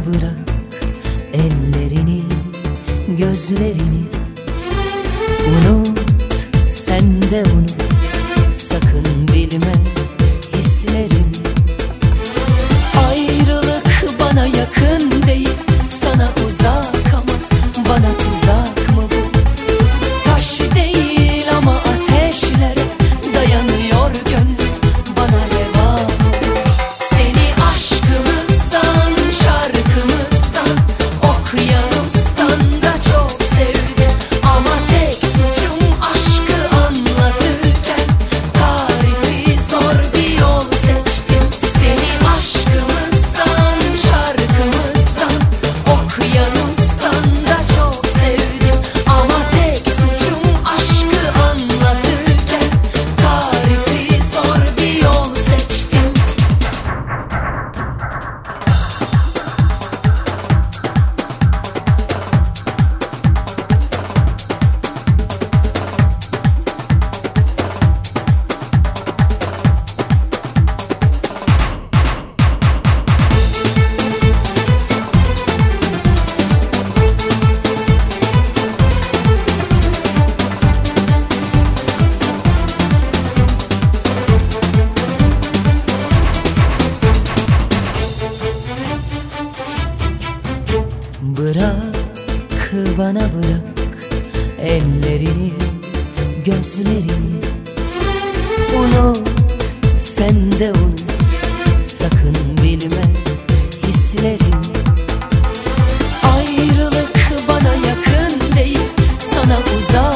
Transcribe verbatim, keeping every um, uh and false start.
bırak ellerini, gözlerini. Unut, sen de unut, sakın bilme hislerini. Ayrılık bana yakın değil, sana uzak ama bana tuzak mı bu? Taş değil ama ateşlere dayanıyor gönlüm, bana reva mı? Seni aşkımızdan, şarkımızdan, okyanustan da çok sevdim. Ama tek suçum aşkı anlatırken tarifi zor bir yol seçtim. Seni aşkımızdan, şarkımızdan, okyanustan da çok sevdim. Ama tek suçum aşkı anlatırken tarifi zor bir yol seçtim. Bırak bana, bırak ellerini, gözlerini. Unut, sen de unut, sakın bilme hislerini. Ayrılık bana yakın değil, sana uzak